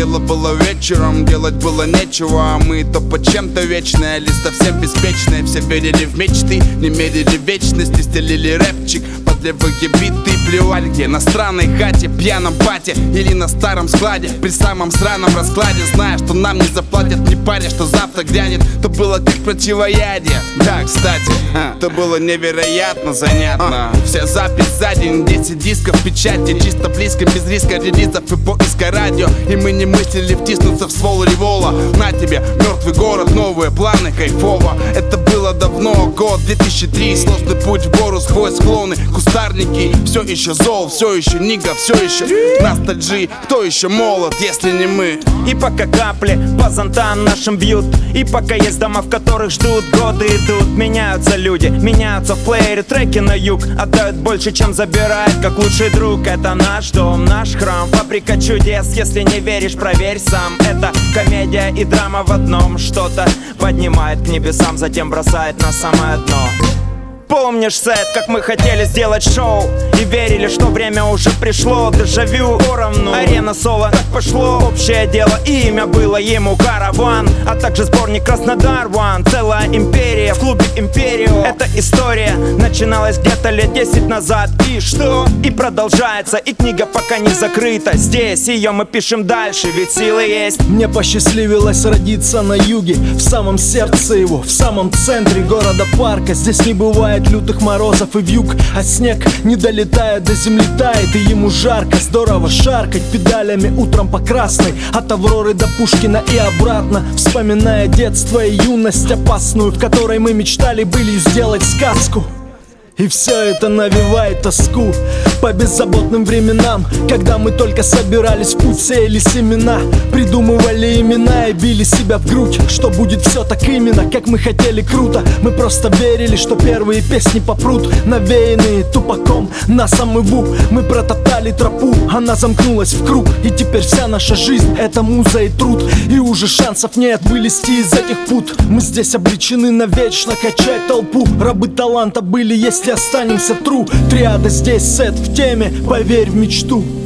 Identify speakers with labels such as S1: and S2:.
S1: Дело было вечером, делать было нечего. А мы то по чем-то вечные, или совсем беспечные. Все верили в мечты, не мерили вечности. Стелили рэпчик под левые биты. Плевали где, на странной хате, пьяном пате или на старом складе. При самом сраном раскладе, зная, что нам не заплатят, не паря, что завтра грянет. То было как противоядие. Да, кстати, то было невероятно занятно. Вся запись за день, 10 дисков в печати. Чисто близко, без риска релизов и поиска радио. И мы не мыслили втиснуться в ствол револа. На тебе мертвый город, новые планы, кайфово. Это было давно, год 2003. Сложный путь в гору, сквозь склоны, кустарники. Все еще зол, все еще нига, все еще ностальжи. Кто еще молод, если не мы?
S2: И пока капли по зонтам нашим бьют, и пока есть дома, в которых ждут, годы идут. Меняются люди, меняются в плеере. Треки на юг отдают больше, чем забирает, как лучший друг. Это наш дом, наш храм, фабрика чудес. Если не веришь, проверь сам. Это комедия и драма в одном. Что-то поднимает к небесам, затем бросает на самое дно. Помнишь сет, как мы хотели сделать шоу и верили, что время уже пришло. Дежавю поровну, арена соло, так пошло. Общее дело, имя было ему Караван, а также сборник Краснодар One. Целая империя в клубе Империо. Эта история начиналась где-то лет 10 назад. И что? И продолжается, и книга пока не закрыта. Здесь ее мы пишем дальше, ведь силы есть.
S3: Мне посчастливилось родиться на юге, в самом сердце его, в самом центре города-парка. Здесь не бывает лютых морозов и вьюг, а снег не долетает до земли, тает. И ему жарко, здорово шаркать педалями утром по красной, от Авроры до Пушкина и обратно, вспоминая детство и юность опасную, в которой мы мечтали былью сделать сказку. И все это навевает тоску по беззаботным временам, когда мы только собирались в путь, сеяли семена, придумывали имена и били себя в грудь, что будет все так именно, как мы хотели, круто. Мы просто верили, что первые песни попрут, навеянные тупаком на самыву. Мы протоптали тропу, она замкнулась в круг, и теперь вся наша жизнь — это муза и труд. И уже шансов нет вылезти из этих пут. Мы здесь обречены навечно качать толпу. Рабы таланта были, если останемся true. Триада здесь, сет в теме, поверь в мечту.